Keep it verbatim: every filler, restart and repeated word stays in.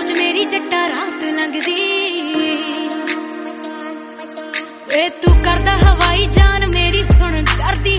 च मेरी जट्टा रात लंघदी वे तू करदा हवाई जान मेरी सुन करदी